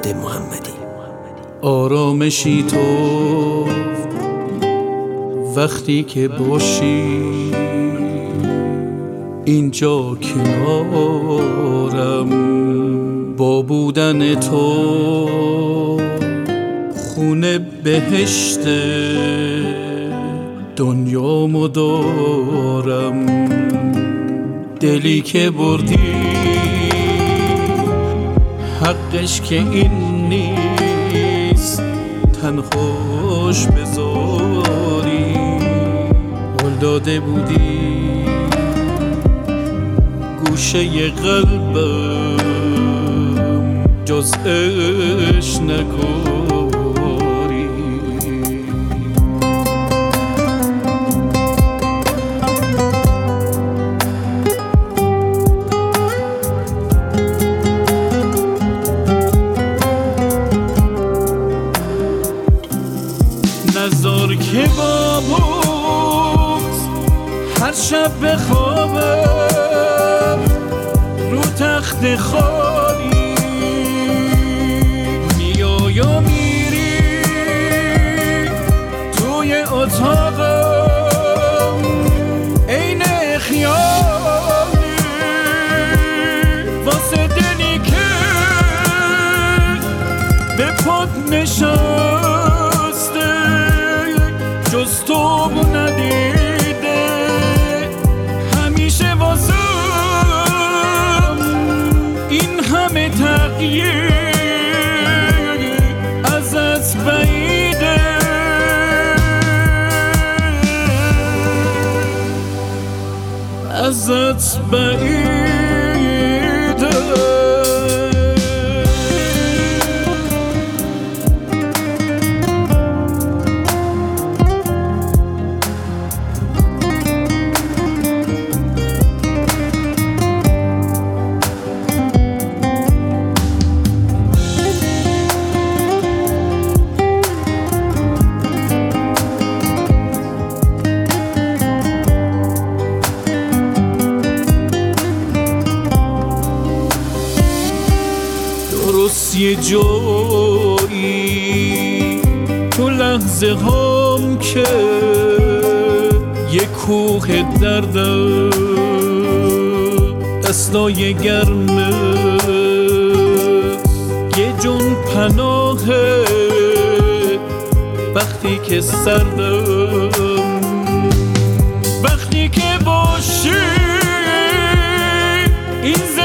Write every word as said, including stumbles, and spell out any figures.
فرهاد محمدی. آرامشی تو وقتی که باشی اینجا کنارم، با بودن تو خونه بهشت دنیامو دارم. دلی که بردی حقش که این نیست تنهاش بذاری. قول داده بودی گوشه قلبم جز عشق نکاری. نذار که با بغض هر شب بخوابم رو تخت خالی. میای و میری توی اتاقم عین خیالی، واسه دلی که به پات نشسته جز تو ندیده. همیشه واسه این همه تغییر ازت بعیده. ازت بعیده. درست یه جایی تو لحظه هم که یه کوه دردم دستای گرمه یه جون پناهه وقتی که سردم. وقتی که باشی این